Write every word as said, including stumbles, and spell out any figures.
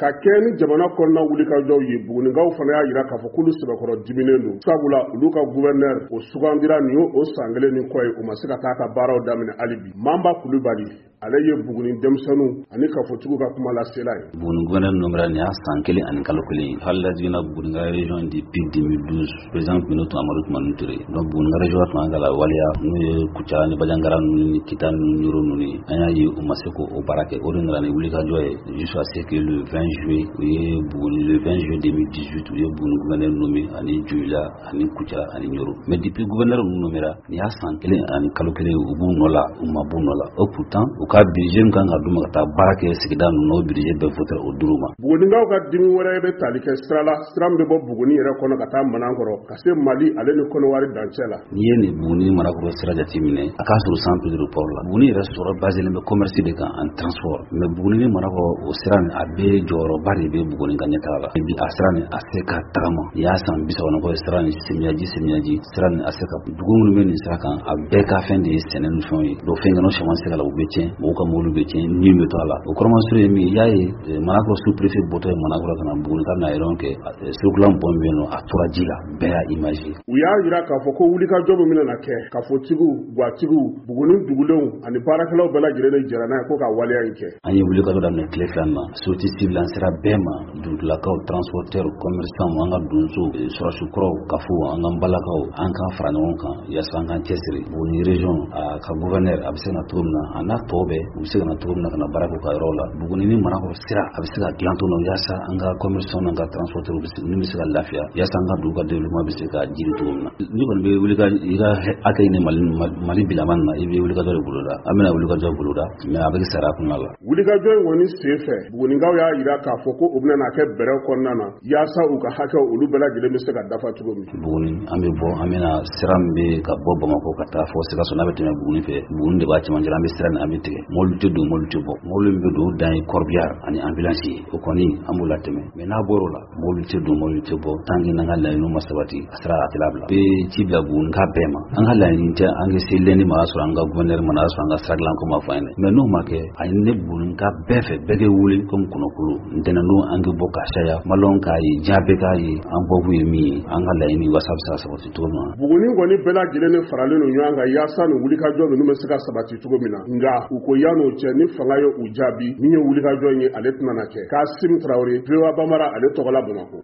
ka kɛ ni jamana kɔnɔna wulikajɔw ye Buguninkaw fana y'a jira k'a fɔ k'olu sɛbɛkɔrɔ diminen don sabula olu ka gouverneur o sugandira nin o san kelen ni kɔ ye o ma se ka taa ka baaraw daminɛ hali bi Mamba Kulibali ale ye Buguni denmisɛnninw ani kafotigiw ka kuma lasela ye. Buguni gouverneur nomra ni a san kelen ani kalo kelen hali jigina Buguni région depuis deux mille douze président Bintou Amadou Toumani Touré donc Buguni région tuma ngala waliya n'u ye Kucala ni Bajangara ni Kita ni Nyoro ni anya ye o ma se ko o barake o ngala ni wulikajɔ ye jusqu'à ce que le vingt juillet u ye Buguni le vingt juillet deux mille dix-huit u ye Buguni gouverneur nommé ani Djoula ani Kucala ani Nyoro mais depuis gouverneur nomera ni a san kelen ani kalo kelen u bu nola u ma bu nola o pourtant ka budget kan ka duma ka barake sigida no budget be voter o duruma Buguninkaw ka dimi wɛrɛ bɛ tali kɛ sira la sira min bɛ bɔ Buguni yɛrɛ kɔnɔ ka taa Manankɔrɔ ka se Mali ale ni Kɔnɔwari dancɛ la ni ye ni Buguni Manakɔrɔ sira jate minɛ a ka sɔrɔ centre de report la Buguni yɛrɛ sɔrɔ basé bɛ commerce de kan en transport mais Buguni ni Manakɔrɔ o sira ni a bɛ jɔyɔrɔba de bɛ Buguni ka ɲɛtaga la bi a sira ni a se ka tagama ni y'a san bisa kɔnɔ ko sira ni semiyaji semiyaji sira ni a se ka dugu minnu bɛ nin sira kan a bɛɛ ka fɛn de ye sɛnɛ ni fɛnw ye donc fɛn kana caman se ka la u bɛ tiɲɛ mɔgɔw ka mɔbili bɛ tiɲɛ ni bɛ to a la o kɔrɔmasuru ye min y'a ye Manakɔrɔ sous préfet bɔtɔ ye Manakɔrɔ kana Buguni ka na yɛrɛw kɛ circulant bɔn bɛ yen nɔ a tora ji la bɛɛ y'a image u y'a jira k'a fɔ ko wulikajɔ min bɛna kɛ kafotigiw guwatigiw Buguni dugulenw ani baarakɛlaw bɛɛ lajɛlen de jɛra n'a ye ko ka waleya in kɛ an ye wulikajɔ daminɛ tile fila na société civile an sera bɛɛ ma dugulakaw transporteurs commerçants an ka donso sɔrɔsukuraw kafo an ka balakaw an ka fara ɲɔgɔn kan yaasa an ka cɛsiri Buguni région a ka gouverneur a bɛ se ka na cogo min na a n'a tɔ bɛɛ u bɛ se ka na cogo min na ka na baara k'u ka yɔrɔ la Buguni ni Manakɔrɔ sira a bɛ se ka dilan to yaasa an ka commerçants n'an ka transporteurs ni bɛ se ka lafiya yaasa an ka dugu ka développement bɛ se ka jiri cogo min na ni kɔni bɛ wuli ka i ka hakɛ ɲini Mali Mali bilama na i bɛ wulikajɔ de boloda an bɛna wulikajɔ boloda mais a bɛ sara kunna la wulikajɔ in kɔni sen fɛ Buguninkaw y'a jira k'a fɔ ko u bɛna na kɛ bɛrɛ kɔnɔna na yaasa u ka hakɛw olu bɛɛ lajɛlen bɛ se ka dafa cogo min Buguni an bɛ bɔ an bɛna sira min bɛ ka bɔ Bamakɔ ka taa fɔ Sikaso n'a bɛ tɛmɛ Buguni fɛ Buguni de b'a cɛmancɛ an bɛ sira nin an bɛ tigɛ mobili tɛ don mobili tɛ bɔ mobili min bɛ don dan ye corbillard ani ambulance ye o kɔni an b'o latɛmɛ mais n'a bɔr'o la mobili tɛ don mobili tɛ bɔ tant que n'an ka laɲiniw ma sabati a sira a tɛ labila bɛ ci bila Bugunika bɛɛ ma an ka laɲini tɛ an ka se lɛni ma sɔrɔ an ka gouverneur ma n'a sɔrɔ an ka sira dilan ko ma fɔ an ye mais n'o ma kɛ a ye ne Bugunika bɛɛ fɛ bɛɛ kɛ wuli comme kɔnɔkulu ntɛnɛn an ka bɔ ka caya malɔn k'a ye diɲɛ bɛɛ k'a ye an bɔ kun ye min ye an ka laɲini wasa bɛ se ka sabati cogo min na Buguni kɔni bɛɛ lajɛlen de faralen don ɲɔgɔn kan yaasa ni wulikajɔ ninnu bɛ se ka sabati cogo min na nka u ko yan'o cɛ ni fanga ye u jaabi min ye wulikajɔ in ye ale tɛna na kɛ Kasim Traoré V O A Bambara ale tɔgɔla Bamakɔ.